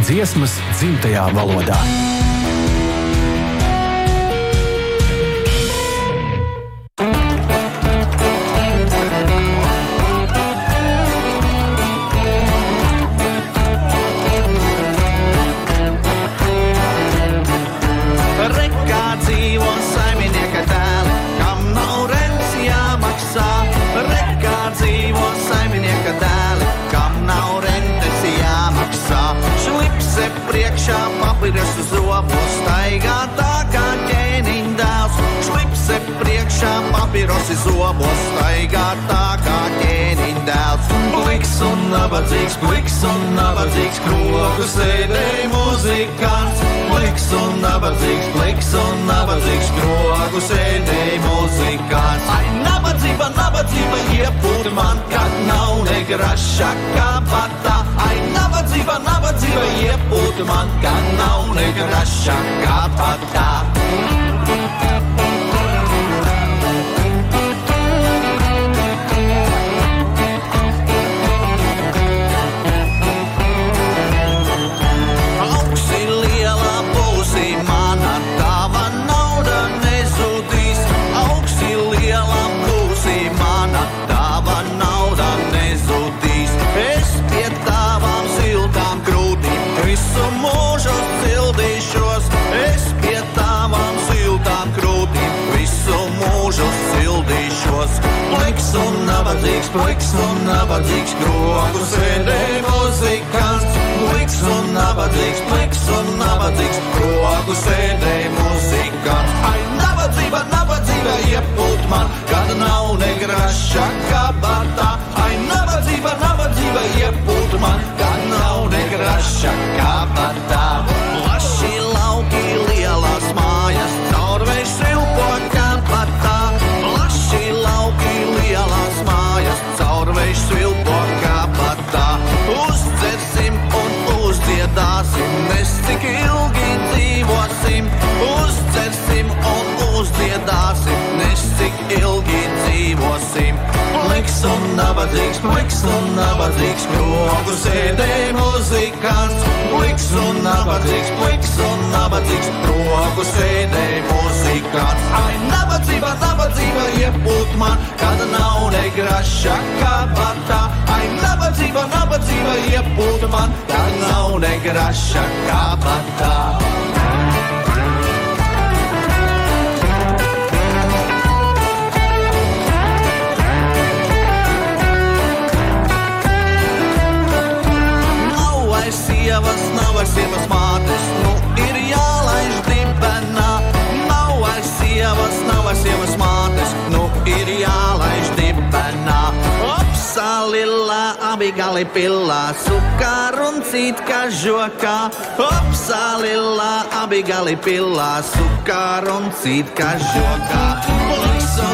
dziesmas dzimtajā valodā. Papirosu zobos staigā tā kā ķēniņa dēls. Šlipse priekšā, papirosi zobos staigā tā kā ķēniņa dēls. Pliks un nabadzīgs, krogu sēdēja muzikants. Pliks un nabadzīgs, krogu sēdēja muzikants. Ai, nabadzība, iepūt man, kad nav ne graša kabatā. Ai, nabadzība, iepūt man, kad nav ne graša kabatā. Auksi liela būsi mana, tava nauda nezudīs. Auksi liela būsi mana, tava nauda nezudīs. Es pie tavām siltām krūtīm visu mūžu sildīšos. Es pie tavām siltām krūtīm visu mūžu sildīšos. Pliks un nabadzīgs, krogu sēdēja muzikants. Pliks un nabadzīgs, krogu sēdēja muzikants. Ai, nabadzība, iepūt man, kad nav ne graša kabatā. Ai, nabadzība, iepūt man, kad nav ne graša kabatā. Plaši lauki, lielas mājas, caurvējš silpo kabatā. Plaši lauki, lielas mājas, caurvējš silpo kabatā. Uzdzersim un uzdziedāsim, nes cik ilgi dzīvosim. Uzdzersim un uzdziedāsim, nes cik ilgi dzīvosim. Pliks un nabadzīgs, krogu sēdēja muzikants. Pliks un nabadzīgs, krogu sēdēja muzikants. Ai, nabadzība, iepūt man, kad nav ne graša kabatā. Ai, nabadzība, iepūt man, kad nav ne graša kabatā. Nav vairs sievas mātes, nu ir jālaiž dibenā. Nav vairs sievas mātes, nu ir jālaiž dibenā. Opsalilā, abigali pillā, sukar un cīt kažokā. Opsalilā, abigali pillā, sukar un cīt kažokā. Pliks